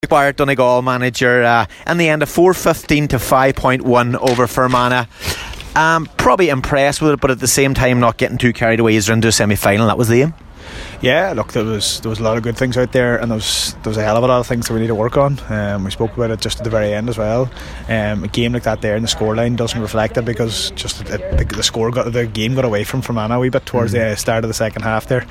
Barrett, Donegal manager, in the end a 4-15 to 5-point over Fermanagh. Probably impressed with it, but at the same time not getting too carried away as they're into a semi-final. That was the aim. Yeah, look, there was a lot of good things out there, and there was a hell of a lot of things that we need to work on. We spoke about it just at the very end as well. A game like that there, and the scoreline doesn't reflect it, because just the game got away from Fermanagh a wee bit towards the start of the second half there.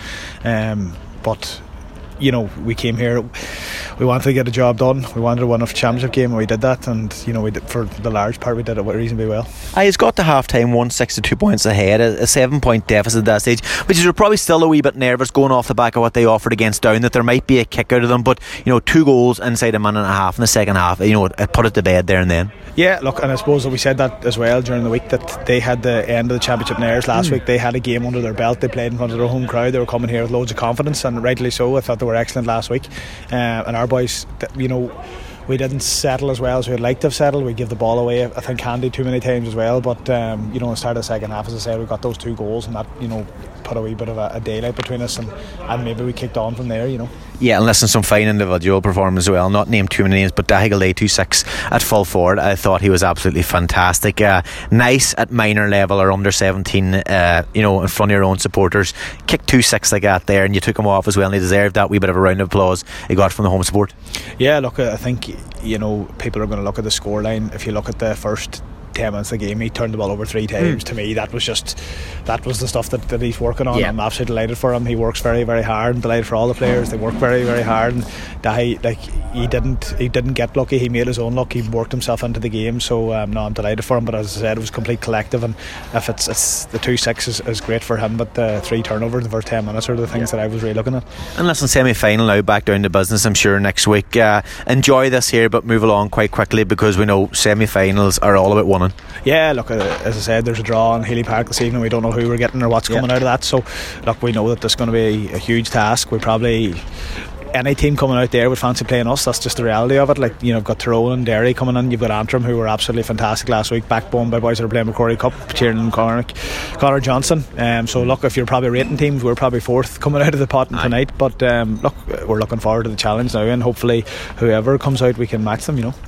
But you know, we came here, we wanted to get a job done, we wanted to win a championship game, and we did that, and you know, we did, for the large part we did it reasonably well. He's got to half time 162 points ahead, a 7-point deficit at that stage, which is probably still a wee bit nervous going off the back of what they offered against Down, that there might be a kick out of them, but you know, 2 goals inside a minute and a half in the second half, you know, it put it to bed there and then. Yeah, look, and I suppose that we said that as well during the week, that they had the end of the championship Nares last week. They had a game under their belt, they played in front of their home crowd, they were coming here with loads of confidence, and rightly so. I thought they were excellent last week, and our boys, you know, we didn't settle as well as we'd like to have settled. We give the ball away, I think, handy too many times as well, but you know, at the start of the second half, as I said, we got those 2 goals, and that, you know, put a wee bit of a daylight between us, and maybe we kicked on from there, you know. Yeah, and listen, some fine individual performance as well. Not named too many names, but Dahi Galay 2-6 at full forward. I thought he was absolutely fantastic. Nice at minor level or under 17, you know, in front of your own supporters. Kicked 2-6 like that there, and you took him off as well, and he deserved that wee bit of a round of applause he got from the home support. Yeah, look, I think, you know, people are going to look at the scoreline. If you look at the first 10 minutes of the game, he turned the ball over 3 times. To me, that was the stuff that he's working on. I'm absolutely delighted for him. He works very, very hard, and delighted for all the players. They work very, very hard, and he didn't get lucky. He made his own luck. He worked himself into the game, so no, I'm delighted for him. But as I said, it was complete collective, and if it's the 2-6 is great for him, but the 3 turnovers in the first 10 minutes are the things that I was really looking at. And listen, semi-final now, back down to business, I'm sure, next week. Enjoy this here, but move along quite quickly, because we know semi-finals are all about winning. Yeah, look, as I said, there's a draw in Healy Park this evening. We don't know who we're getting or what's coming out of that, so look, we know that there's going to be a huge task. We probably, any team coming out there would fancy playing us. That's just the reality of it. Like, you know, you've got Tyrone and Derry coming in, you've got Antrim, who were absolutely fantastic last week, backbone by boys that are playing Macquarie Cup, Tiernan and Connor Johnson. So look, if you're probably rating teams, we're probably 4th coming out of the pot tonight, but look, we're looking forward to the challenge now, and hopefully whoever comes out, we can match them, you know.